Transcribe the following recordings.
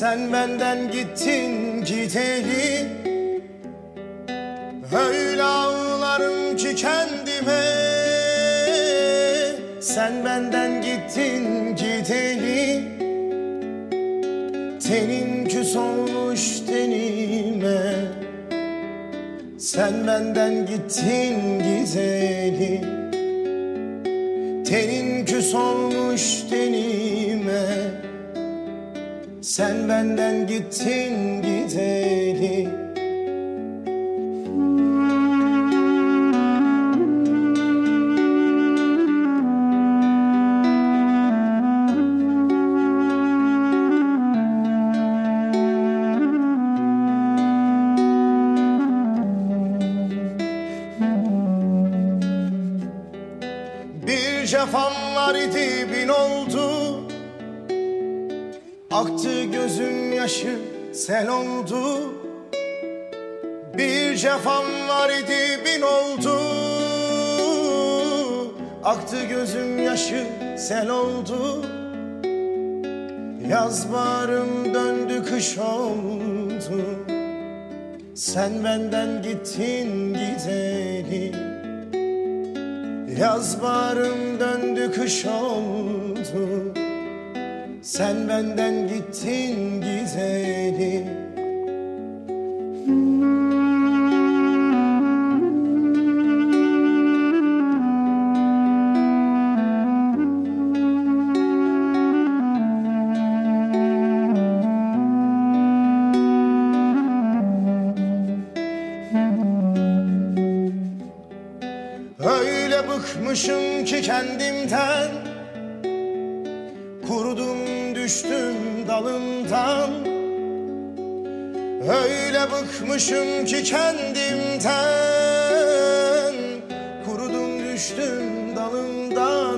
Sen benden gittin gideli, öyle ağlarım ki kendime. Sen benden gittin gideli, tenin küs olmuş tenime. Sen benden gittin gideli, tenin küs olmuş tenime. Sen benden gittin gideli. Bir cefam var idi bin oldu, aktı gözüm yaşı sel oldu. Bir cefam var idi bin oldu, aktı gözüm yaşı sel oldu. Yaz baharım döndü kış oldu. Sen benden gittin gideli, yaz baharım döndü kış oldu. Sen benden gittin gideli. Öyle bıkmışım ki kendimden, kurudum düştüm dalımdan. Öyle bıkmışım ki kendimden, kurudum düştüm dalımdan.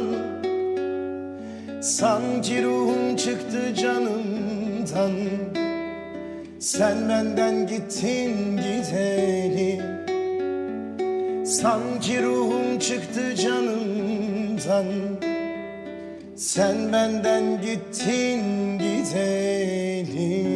Sanki ruhum çıktı canımdan. Sen benden gittin gideli, sanki ruhum çıktı canımdan. Sen benden gittin gideli.